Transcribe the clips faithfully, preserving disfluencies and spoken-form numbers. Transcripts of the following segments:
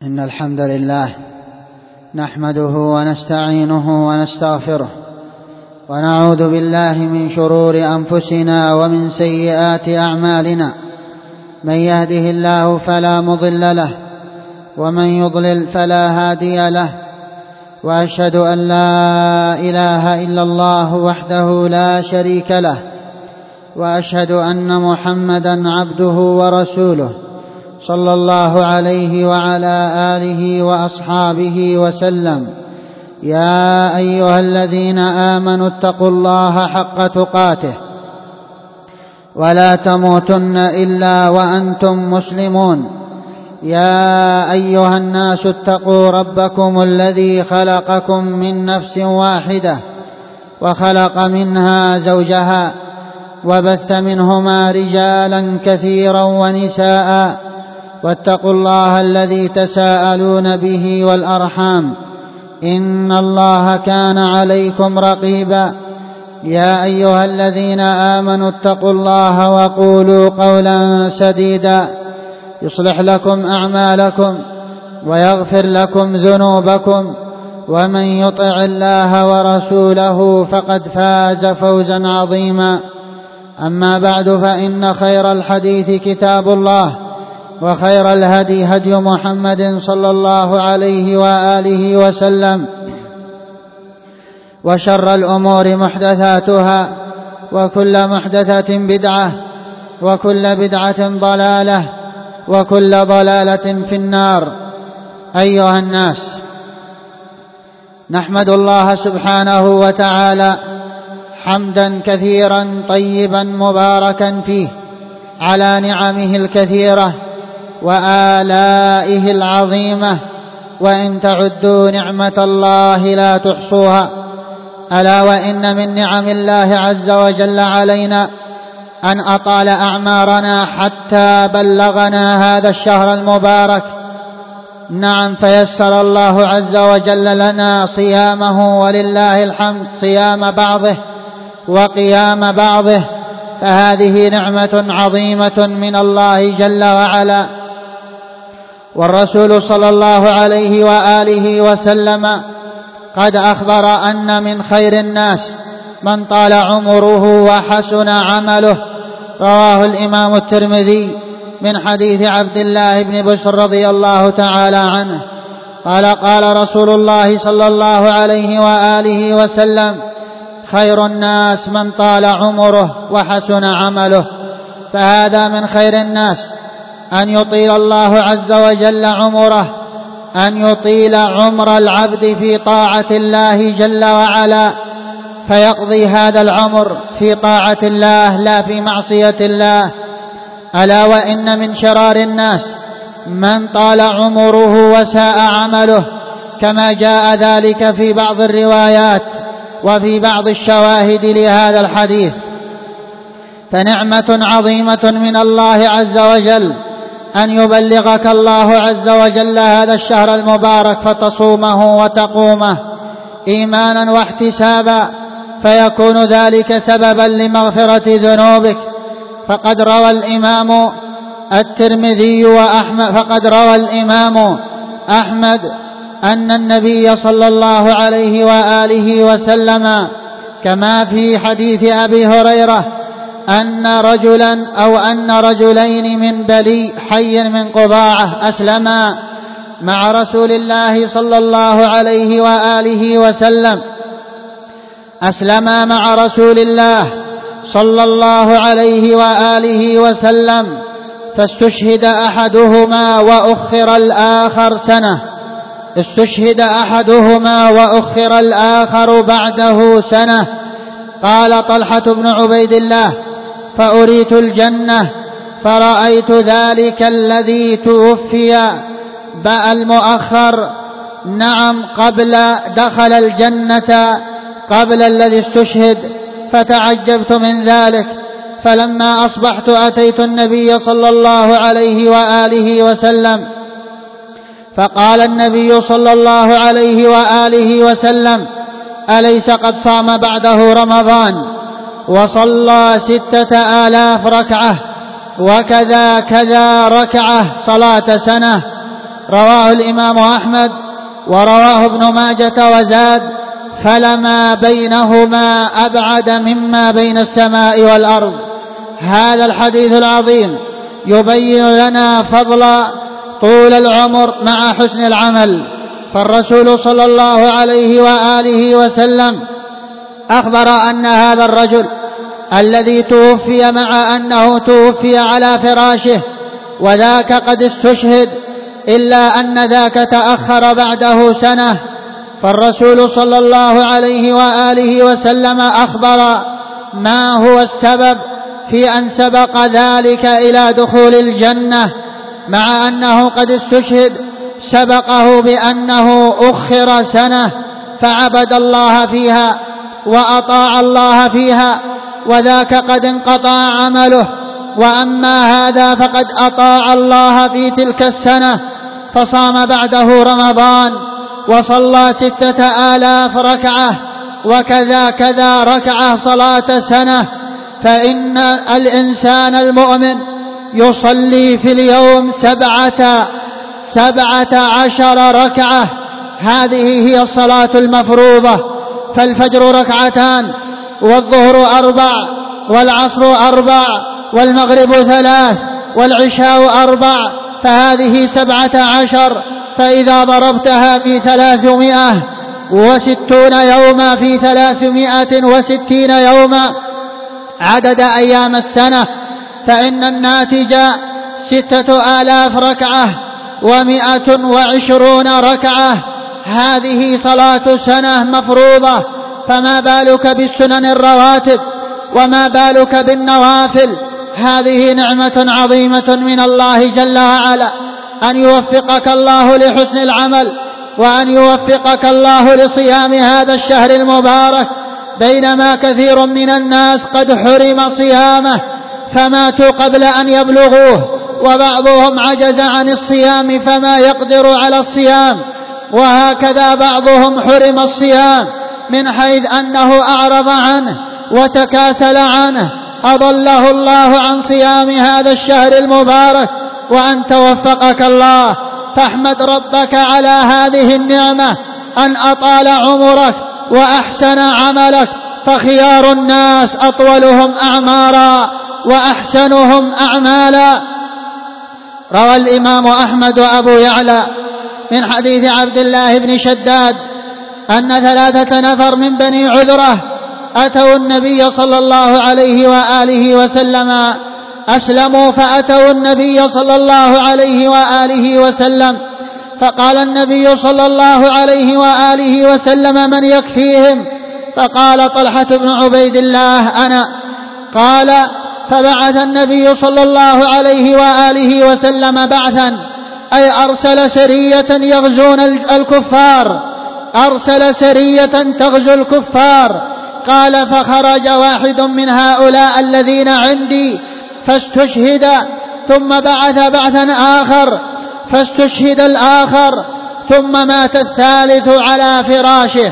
إن الحمد لله نحمده ونستعينه ونستغفره ونعوذ بالله من شرور أنفسنا ومن سيئات أعمالنا. من يهده الله فلا مضل له ومن يضلل فلا هادي له، وأشهد أن لا إله إلا الله وحده لا شريك له، وأشهد أن محمدا عبده ورسوله صلى الله عليه وعلى آله وأصحابه وسلم. يا أيها الذين آمنوا اتقوا الله حق تقاته ولا تموتن إلا وأنتم مسلمون. يا أيها الناس اتقوا ربكم الذي خلقكم من نفس واحدة وخلق منها زوجها وبث منهما رجالا كثيرا ونساء، واتقوا الله الذي تساءلون به والأرحام إن الله كان عليكم رقيبا. يا أيها الذين آمنوا اتقوا الله وقولوا قولا سديدا يصلح لكم أعمالكم ويغفر لكم ذنوبكم، ومن يطع الله ورسوله فقد فاز فوزا عظيما. أما بعد، فإن خير الحديث كتاب الله، وخير الهدي هدي محمد صلى الله عليه وآله وسلم، وشر الأمور محدثاتها، وكل محدثة بدعة، وكل بدعة ضلالة، وكل ضلالة في النار. أيها الناس، نحمد الله سبحانه وتعالى حمدا كثيرا طيبا مباركا فيه على نعمه الكثيرة وآلائه العظيمة، وإن تعدوا نعمة الله لا تحصوها. ألا وإن من نعم الله عز وجل علينا أن أطال أعمارنا حتى بلغنا هذا الشهر المبارك. نعم، فيسر الله عز وجل لنا صيامه، ولله الحمد، صيام بعضه وقيام بعضه، فهذه نعمة عظيمة من الله جل وعلا. والرسول صلى الله عليه وآله وسلم قد أخبر أن من خير الناس من طال عمره وحسن عمله، رواه الإمام الترمذي من حديث عبد الله بن بشر رضي الله تعالى عنه قال: قال رسول الله صلى الله عليه وآله وسلم: خير الناس من طال عمره وحسن عمله. فهذا من خير الناس، أن يطيل الله عز وجل عمره، أن يطيل عمر العبد في طاعة الله جل وعلا، فيقضي هذا العمر في طاعة الله لا في معصية الله. ألا وإن من شرار الناس من طال عمره وساء عمله، كما جاء ذلك في بعض الروايات وفي بعض الشواهد لهذا الحديث. فنعمة عظيمة من الله عز وجل أن يبلغك الله عز وجل هذا الشهر المبارك فتصومه وتقومه إيمانا واحتسابا، فيكون ذلك سببا لمغفرة ذنوبك. فقد روى الإمام الترمذي وأحمد فقد روى الإمام أحمد أن النبي صلى الله عليه وآله وسلم، كما في حديث أبي هريرة، أن رجلا أو أن رجلين من بني حي من قضاعة أسلما مع رسول الله صلى الله عليه وآله وسلم أسلما مع رسول الله صلى الله عليه وآله وسلم فاستشهد أحدهما وأخر الآخر سنة استشهد أحدهما وأخر الآخر بعده سنة. قال طلحة بن عبيد الله: فأريت الجنة فرأيت ذلك الذي توفي بقى المؤخر، نعم، قبل دخل الجنة قبل الذي استشهد، فتعجبت من ذلك. فلما أصبحت أتيت النبي صلى الله عليه وآله وسلم، فقال النبي صلى الله عليه وآله وسلم: أليس قد صام بعده رمضان وصلى ستة آلاف ركعة وكذا كذا ركعة صلاة سنة؟ رواه الإمام أحمد ورواه ابن ماجة وزاد: فلما بينهما أبعد مما بين السماء والأرض. هذا الحديث العظيم يبين لنا فضل طول العمر مع حسن العمل. فالرسول صلى الله عليه وآله وسلم أخبر أن هذا الرجل الذي توفي مع أنه توفي على فراشه وذاك قد استشهد، إلا أن ذاك تأخر بعده سنة، فالرسول صلى الله عليه وآله وسلم أخبر ما هو السبب في أن سبق ذلك إلى دخول الجنة، مع أنه قد استشهد سبقه بأنه أخر سنة فعبد الله فيها وأطاع الله فيها، وذاك قد انقطع عمله، وأما هذا فقد أطاع الله في تلك السنة فصام بعده رمضان وصلى ستة آلاف ركعة وكذا كذا ركعة صلاة سنة. فإن الإنسان المؤمن يصلي في اليوم سبعة سبعة عشر ركعة، هذه هي الصلاة المفروضة، فالفجر ركعتان والظهر أربع والعصر أربع والمغرب ثلاث والعشاء أربع، فهذه سبعة عشر. فإذا ضربتها في ثلاثمائة وستون يوما في ثلاثمائة وستين يوما عدد أيام السنة، فإن الناتج ستة آلاف ركعة ومائة وعشرون ركعة، هذه صلاة سنة مفروضة. فما بالك بالسنن الرواتب وما بالك بالنوافل؟ هذه نعمة عظيمة من الله جل وعلا، أن يوفقك الله لحسن العمل وأن يوفقك الله لصيام هذا الشهر المبارك، بينما كثير من الناس قد حرم صيامه فماتوا قبل أن يبلغوه، وبعضهم عجز عن الصيام فما يقدر على الصيام، وهكذا بعضهم حرم الصيام من حيث أنه أعرض عنه وتكاسل عنه، أضله الله عن صيام هذا الشهر المبارك، وأنت وفقك الله، فاحمد ربك على هذه النعمة أن أطال عمرك وأحسن عملك، فخيار الناس أطولهم أعمارا وأحسنهم أعمالا. روى الإمام أحمد وأبو يعلى من حديث عبد الله بن شداد أن ثلاثة نفر من بني عذرة أتوا النبي صلى الله عليه وآله وسلم، أسلموا فأتوا النبي صلى الله عليه وآله وسلم، فقال النبي صلى الله عليه وآله وسلم: من يكفيهم؟ فقال طلحة بن عبيد الله: أنا. قال: فبعث النبي صلى الله عليه وآله وسلم بعثا، أي أرسل سرية يغزون الكفار، أرسل سرية تغزو الكفار. قال: فخرج واحد من هؤلاء الذين عندي فاستشهد، ثم بعث بعثا آخر فاستشهد الآخر، ثم مات الثالث على فراشه.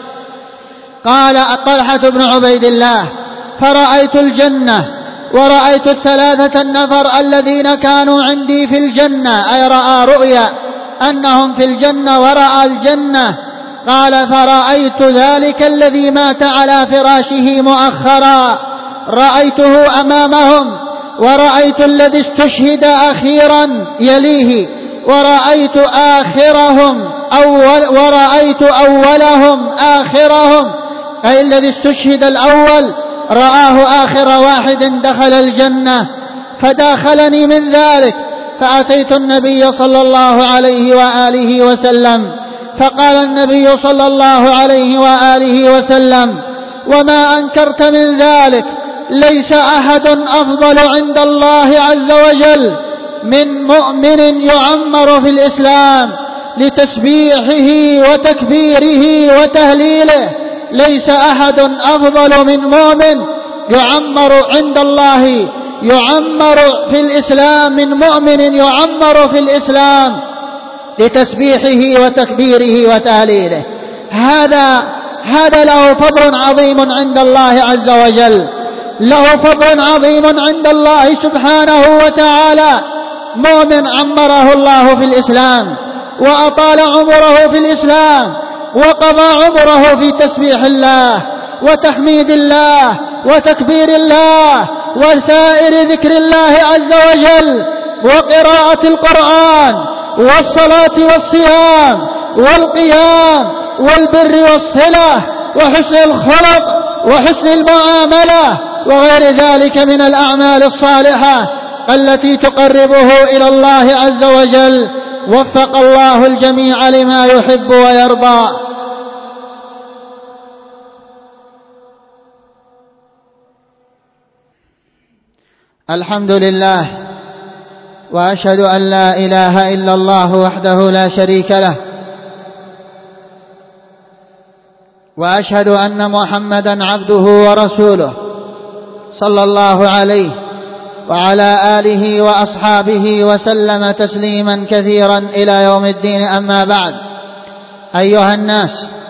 قال طلحة بن عبيد الله: فرأيت الجنة ورأيت الثلاثة النفر الذين كانوا عندي في الجنة، أي رأى رؤيا أنهم في الجنة ورأى الجنة. قال: فرأيت ذلك الذي مات على فراشه مؤخرا رأيته أمامهم، ورأيت الذي استشهد أخيرا يليه، ورأيت آخرهم أول ورأيت أولهم آخرهم، أي الذي استشهد الأول رآه آخر واحد دخل الجنة. فداخلني من ذلك، فأتيت النبي صلى الله عليه وآله وسلم، فقال النبي صلى الله عليه وآله وسلم: وما أنكرت من ذلك؟ ليس أحد أفضل عند الله عز وجل من مؤمن يعمر في الإسلام لتسبيحه وتكبيره وتهليله، ليس أحد أفضل من مؤمن يعمر عند الله يعمر في الإسلام من مؤمن يعمر في الإسلام لتسبيحه وتكبيره وتهليله. هذا هذا له فضل عظيم عند الله عز وجل، له فضل عظيم عند الله سبحانه وتعالى، مؤمن عمره الله في الإسلام وأطال عمره في الإسلام وقضى عمره في تسبيح الله وتحميد الله وتكبير الله وسائر ذكر الله عز وجل وقراءة القرآن والصلاة والصيام والقيام والبر والصلة وحسن الخلق وحسن المعاملة وغير ذلك من الأعمال الصالحة التي تقربه إلى الله عز وجل. وفق الله الجميع لما يحب ويرضى. الحمد لله، وأشهد أن لا إله إلا الله وحده لا شريك له، وأشهد أن محمدًا عبده ورسوله صلى الله عليه وعلى آله وأصحابه وسلم تسليما كثيرا إلى يوم الدين. أما بعد، أيها الناس،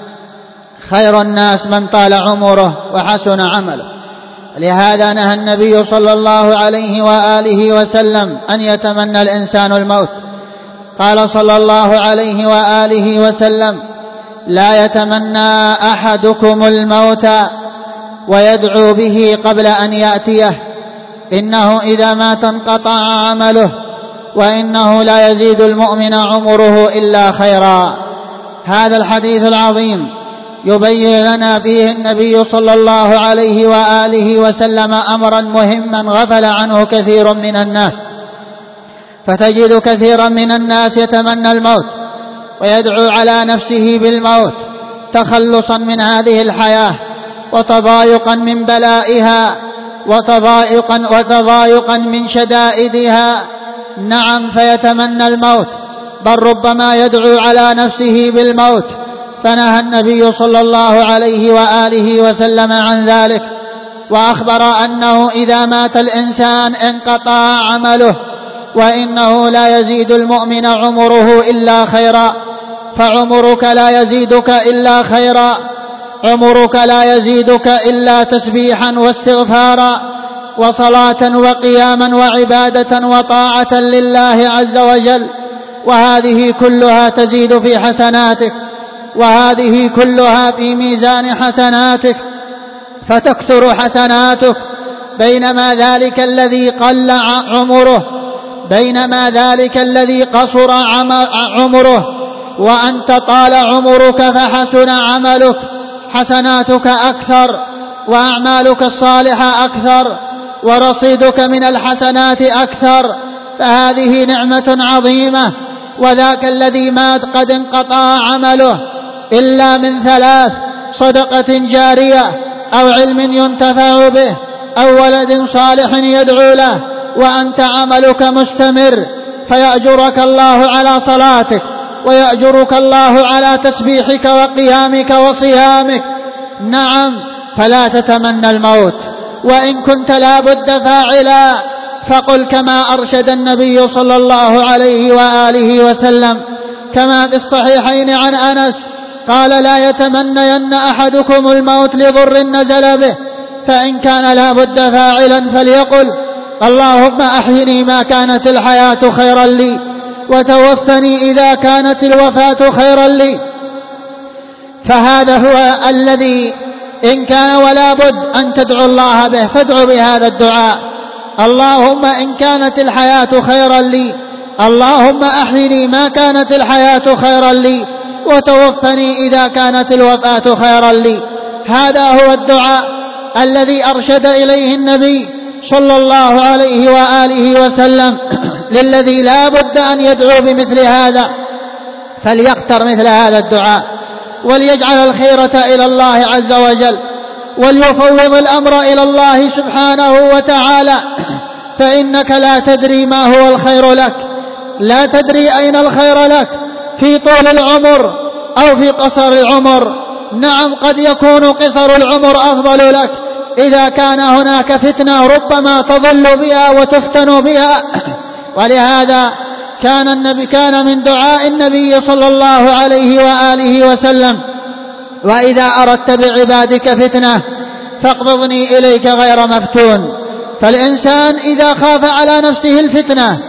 خير الناس من طال عمره وحسن عمله، لهذا نهى النبي صلى الله عليه وآله وسلم أن يتمنى الإنسان الموت. قال صلى الله عليه وآله وسلم: لا يتمنى أحدكم الموت ويدعو به قبل أن يأتيه، إنه إذا مات انقطع عمله، وإنه لا يزيد المؤمن عمره إلا خيرا. هذا الحديث العظيم يبين لنا فيه النبي صلى الله عليه وآله وسلم أمرا مهما غفل عنه كثير من الناس، فتجد كثيرا من الناس يتمنى الموت ويدعو على نفسه بالموت تخلصا من هذه الحياة وتضايقا من بلائها وتضايقا, وتضايقا من شدائدها. نعم، فيتمنى الموت، بل ربما يدعو على نفسه بالموت، فنهى النبي صلى الله عليه وآله وسلم عن ذلك، وأخبر أنه إذا مات الإنسان انقطع عمله، وإنه لا يزيد المؤمن عمره إلا خيرا. فعمرك لا يزيدك إلا خيرا، عمرك لا يزيدك إلا تسبيحا واستغفارا وصلاة وقياما وعبادة وطاعة لله عز وجل، وهذه كلها تزيد في حسناتك، وهذه كلها في ميزان حسناتك، فتكثر حسناتك، بينما ذلك الذي قل عمره بينما ذلك الذي قصر عمره وأنت طال عمرك فحسن عملك، حسناتك أكثر وأعمالك الصالحة أكثر ورصيدك من الحسنات أكثر، فهذه نعمة عظيمة. وذاك الذي مات قد انقطع عمله إلا من ثلاث: صدقة جارية، أو علم ينتفع به، أو ولد صالح يدعو له، وأنت عملك مستمر، فيأجرك الله على صلاتك، ويأجرك الله على تسبيحك وقيامك وصيامك. نعم، فلا تتمنى الموت، وإن كنت لا بد فاعلا فقل كما أرشد النبي صلى الله عليه وآله وسلم، كما في الصحيحين عن أنس قال: لا يتمنين أحدكم الموت لضر نزل به، فإن كان لا بد فاعلا فليقل: اللهم أحيني ما كانت الحياة خيرا لي، وتوفني إذا كانت الوفاة خيرا لي. فهذا هو الذي إن كان ولا بد أن تدعو الله به، فادعو بهذا الدعاء: اللهم إن كانت الحياة خيرا لي، اللهم أحيني ما كانت الحياة خيرا لي، وتوفني إذا كانت الوفاة خيرا لي. هذا هو الدعاء الذي أرشد إليه النبي صلى الله عليه وآله وسلم للذي لا بد أن يدعو بمثل هذا، فليختر مثل هذا الدعاء، وليجعل الخيرة إلى الله عز وجل، وليفوض الأمر إلى الله سبحانه وتعالى، فإنك لا تدري ما هو الخير لك، لا تدري أين الخير لك، في طول العمر أو في قصر العمر. نعم، قد يكون قصر العمر أفضل لك إذا كان هناك فتنة ربما تضل بها وتفتن بها. ولهذا كان النبي كان من دعاء النبي صلى الله عليه وآله وسلم: وإذا أردت بعبادك فتنة فاقبضني إليك غير مفتون. فالإنسان إذا خاف على نفسه الفتنة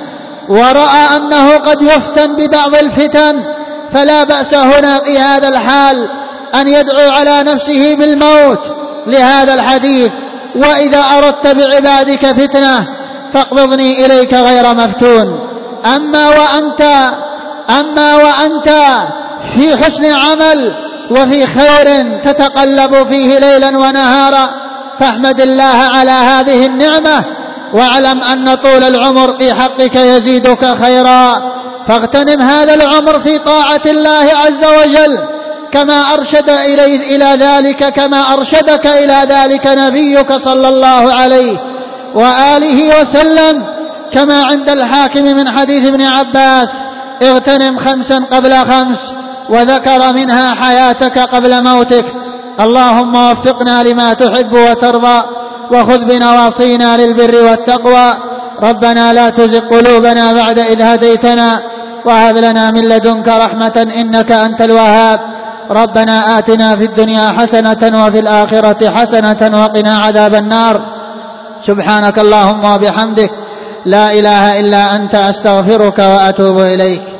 ورأى أنه قد يفتن ببعض الفتن، فلا بأس هنا في هذا الحال أن يدعو على نفسه بالموت لهذا الحديث: وإذا أردت بعبادك فتنة فاقبضني إليك غير مفتون. أما وأنت أما وأنت في حسن عمل وفي خير تتقلب فيه ليلا ونهارا، فاحمد الله على هذه النعمة، واعلم أن طول العمر في حقك يزيدك خيرا، فاغتنم هذا العمر في طاعة الله عز وجل كما أرشد إليه إلى ذلك كما أرشدك إلى ذلك نبيك صلى الله عليه وآله وسلم، كما عند الحاكم من حديث ابن عباس: اغتنم خمسا قبل خمس، وذكر منها حياتك قبل موتك. اللهم وفقنا لما تحب وترضى، وخذ بنواصينا للبر والتقوى. ربنا لا تزغ قلوبنا بعد إذ هديتنا، وهب لنا من لدنك رحمة إنك أنت الوهاب. ربنا آتنا في الدنيا حسنة وفي الآخرة حسنة وقنا عذاب النار. سبحانك اللهم وبحمدك، لا إله إلا أنت، أستغفرك وأتوب إليك.